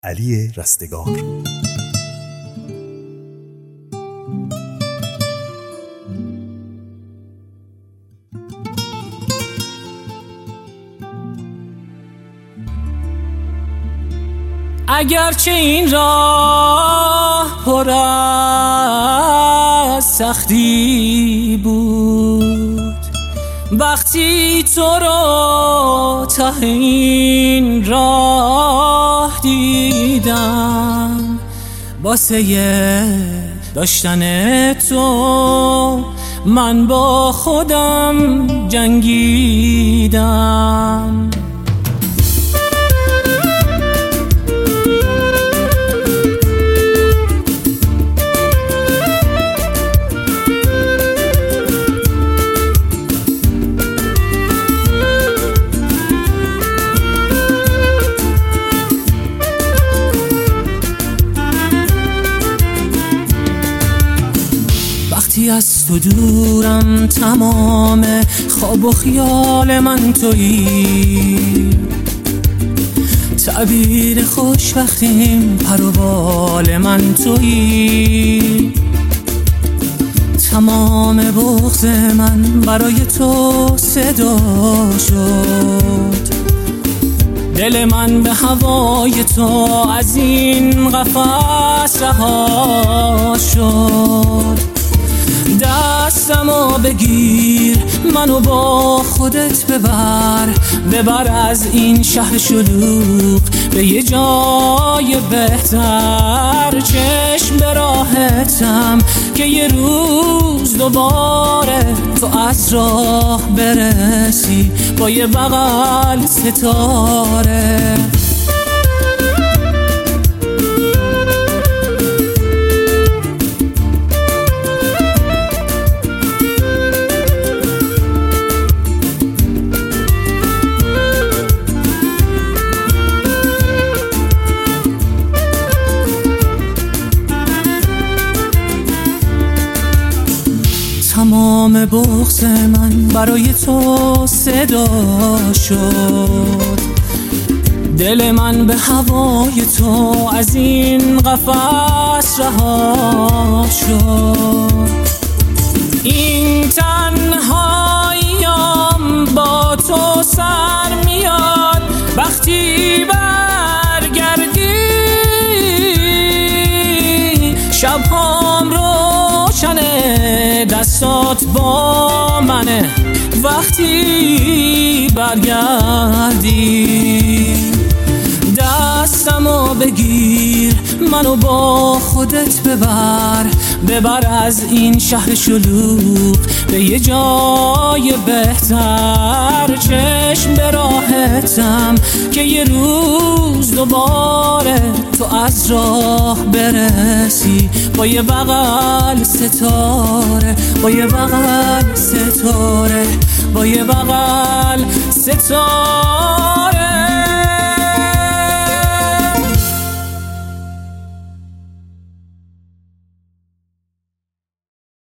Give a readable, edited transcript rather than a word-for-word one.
علی رستگار. اگرچه این راه پر از سختی بود، وقتی تو رو ته این راه دیدم، واسه داشتن تو من با خودم جنگیدم. وقتی از تو دورم تمام خواب و خیال من تویی، تعبیر خوشبختیم پر و بال من تویی. تمام بغض من برای تو صدا شد، دل من به هوای تو از این قفس رها شد. دستمو بگیر، منو با خودت ببر از این شهر شلوغ به یه جای بهتر. چشم به راحتم که یه روز دوباره تو از راه برسی با یه بغل ستاره. تمام بغض من برای تو صدا شد، دل من به هوای تو از این قفس رها شد. این تنهاییام با تو سر میاد، وقتی برگردی شبهام روشنه، دستات با منه وقتی برگردی. دستمو بگیر، منو با خودت ببر از این شهر شلوغ به یه جای بهتر. چشم به راحتم که یه روز دوباره تو از راه برسی با یه بغل ستاره، با یه بغل ستاره، با یه بغل ستاره.